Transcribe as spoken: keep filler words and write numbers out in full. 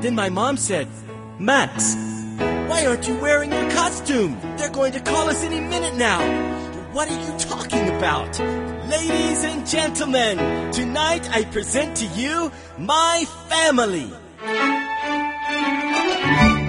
Then my mom said, "Max, why aren't you wearing your costume? They're going to call us any minute now." "What are you talking about?" "Ladies and gentlemen, tonight I present to you my family."